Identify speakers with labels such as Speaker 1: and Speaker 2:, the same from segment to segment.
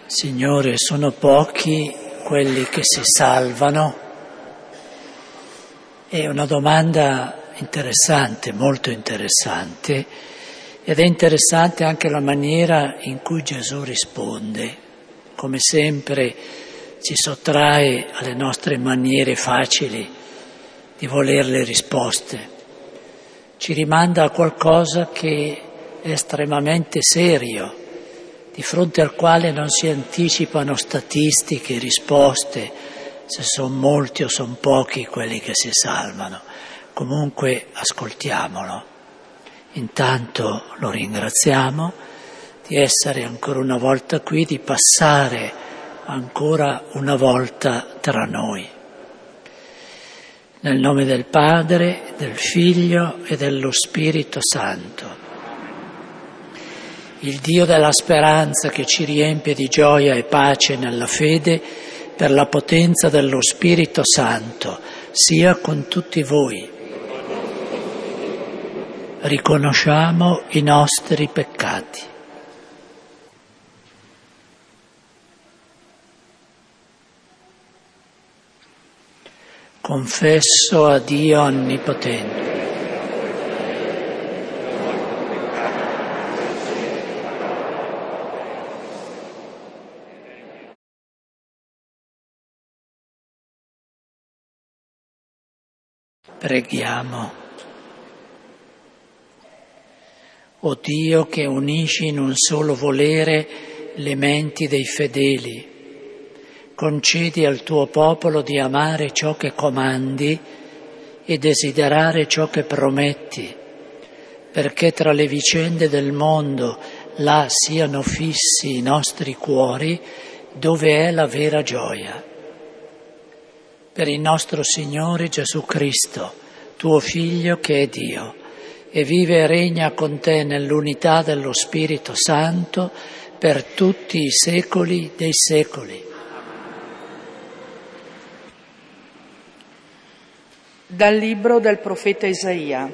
Speaker 1: Signore, sono pochi quelli che si salvano? È una domanda interessante, molto interessante, ed è interessante anche la maniera in cui Gesù risponde. Come sempre si sottrae alle nostre maniere facili di voler le risposte. Ci rimanda a qualcosa che è estremamente serio, di fronte al quale non si anticipano statistiche, risposte, se sono molti o sono pochi quelli che si salvano. Comunque ascoltiamolo. Intanto lo ringraziamo di essere ancora una volta qui, di passare ancora una volta tra noi. Nel nome del Padre, del Figlio e dello Spirito Santo. Il Dio della speranza che ci riempie di gioia e pace nella fede, per la potenza dello Spirito Santo, sia con tutti voi. Riconosciamo i nostri peccati. Confesso a Dio Onnipotente. Preghiamo. O Dio che unisci in un solo volere le menti dei fedeli, concedi al tuo popolo di amare ciò che comandi e desiderare ciò che prometti, perché tra le vicende del mondo là siano fissi i nostri cuori, dove è la vera gioia. Per il nostro Signore Gesù Cristo, tuo Figlio che è Dio, e vive e regna con te nell'unità dello Spirito Santo per tutti i secoli dei secoli.
Speaker 2: Dal libro del profeta Isaia.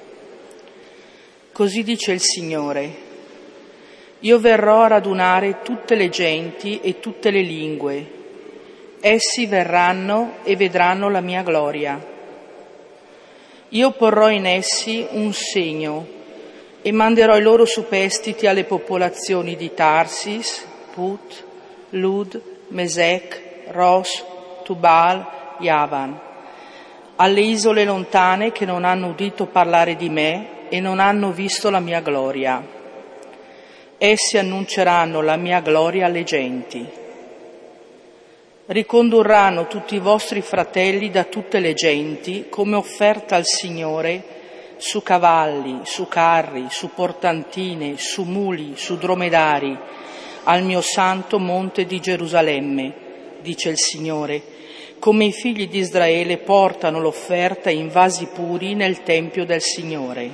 Speaker 2: Così dice il Signore: io verrò a radunare tutte le genti e tutte le lingue. Essi verranno e vedranno la mia gloria. Io porrò in essi un segno e manderò i loro superstiti alle popolazioni di Tarsis, Put, Lud, Mesec, Ros, Tubal, Yavan, alle isole lontane che non hanno udito parlare di me e non hanno visto la mia gloria. Essi annunceranno la mia gloria alle genti. Ricondurranno tutti i vostri fratelli da tutte le genti come offerta al Signore su cavalli, su carri, su portantine, su muli, su dromedari, al mio santo monte di Gerusalemme, dice il Signore, come i figli di Israele portano l'offerta in vasi puri nel Tempio del Signore.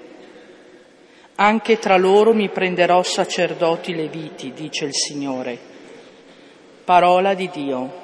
Speaker 2: Anche tra loro mi prenderò sacerdoti leviti, dice il Signore. Parola di Dio.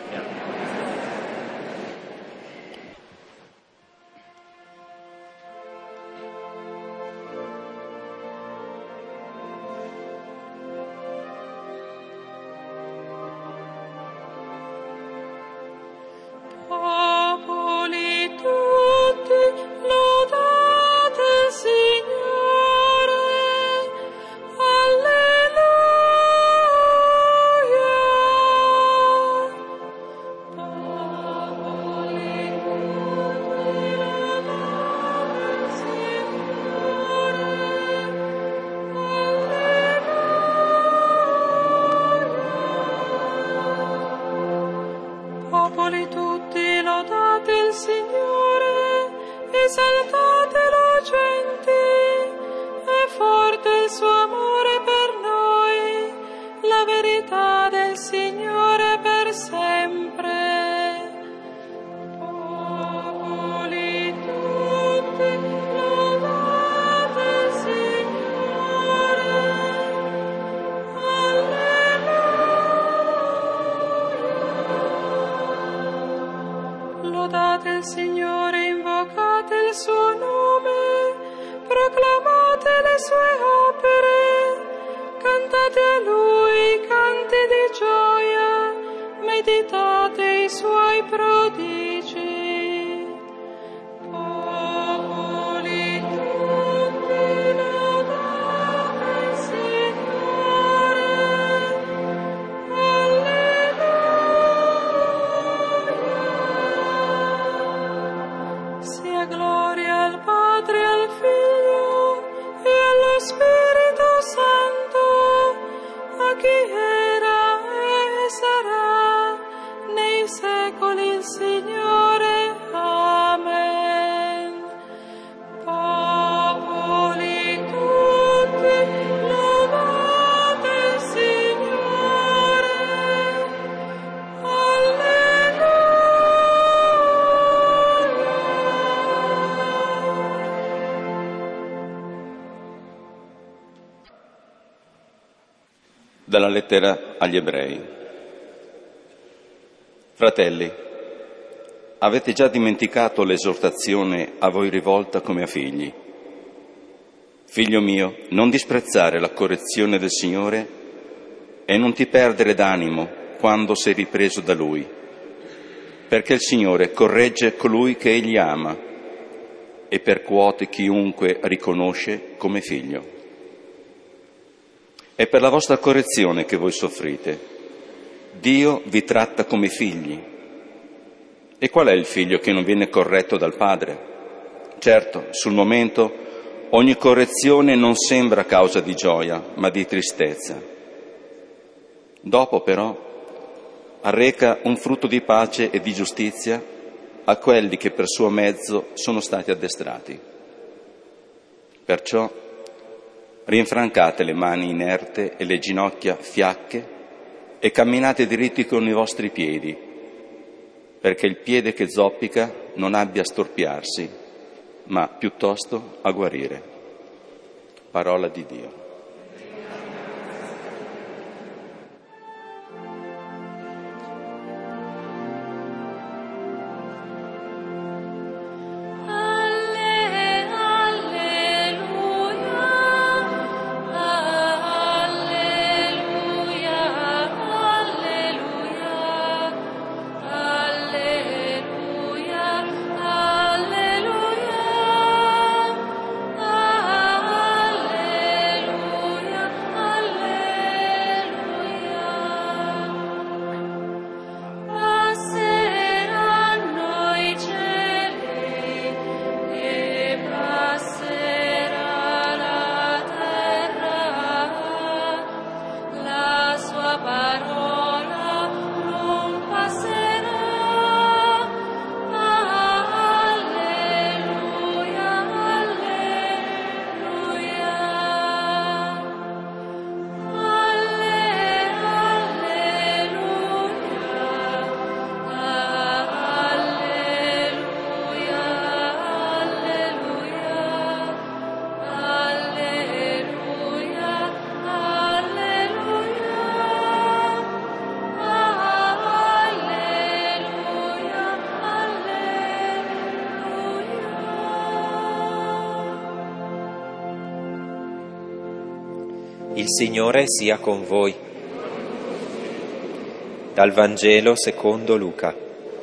Speaker 3: Popoli tutti, lodate il Signore, esaltate la gente, è forte il suo amore per noi, la verità del Signore per sempre. Popoli tutti, lodate il Signore, lodate il Signore, invocate il suo nome, proclamate le sue opere. Spirito Santo, a chi era e sarà nei secoli il Signore. Amen. Popoli tutti, lodate il Signore. Alleluia.
Speaker 4: Dalla lettera agli Ebrei. Fratelli, avete già dimenticato l'esortazione a voi rivolta come a figli. Figlio mio, non disprezzare la correzione del Signore e non ti perdere d'animo quando sei ripreso da Lui, perché il Signore corregge colui che Egli ama e percuote chiunque riconosce come figlio. È per la vostra correzione che voi soffrite. Dio vi tratta come figli. E qual è il figlio che non viene corretto dal padre? Certo, sul momento ogni correzione non sembra causa di gioia, ma di tristezza. Dopo però arreca un frutto di pace e di giustizia a quelli che per suo mezzo sono stati addestrati. Perciò rinfrancate le mani inerte e le ginocchia fiacche e camminate diritti con i vostri piedi, perché il piede che zoppica non abbia a storpiarsi, ma piuttosto a guarire. Parola di Dio.
Speaker 5: Il Signore sia con voi. Dal Vangelo secondo Luca.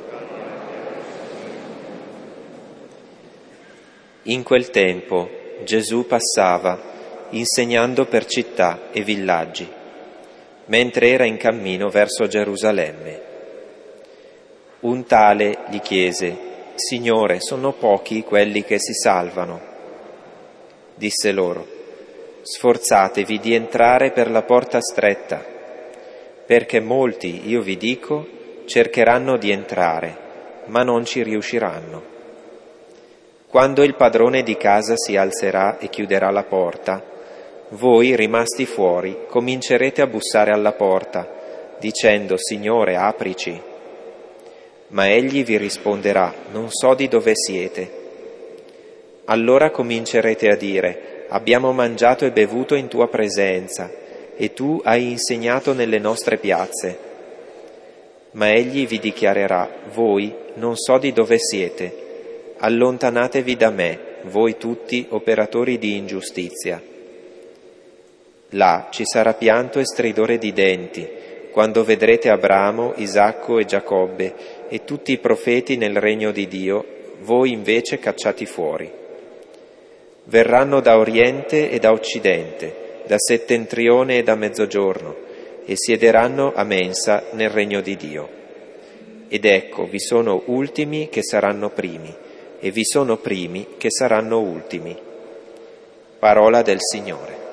Speaker 5: In quel tempo Gesù passava insegnando per città e villaggi, mentre era in cammino verso Gerusalemme. Un tale gli chiese: Signore, sono pochi quelli che si salvano? Disse loro: sforzatevi di entrare per la porta stretta, perché molti, io vi dico, cercheranno di entrare, ma non ci riusciranno. Quando il padrone di casa si alzerà e chiuderà la porta, voi, rimasti fuori, comincerete a bussare alla porta, dicendo: Signore, aprici. Ma egli vi risponderà: non so di dove siete. Allora comincerete a dire: abbiamo mangiato e bevuto in tua presenza, e tu hai insegnato nelle nostre piazze. Ma egli vi dichiarerà: voi non so di dove siete, allontanatevi da me, voi tutti operatori di ingiustizia. Là ci sarà pianto e stridore di denti, quando vedrete Abramo, Isacco e Giacobbe e tutti i profeti nel regno di Dio, voi invece cacciati fuori. Verranno da oriente e da occidente, da settentrione e da mezzogiorno, e siederanno a mensa nel regno di Dio. Ed ecco, vi sono ultimi che saranno primi, e vi sono primi che saranno ultimi. Parola del Signore.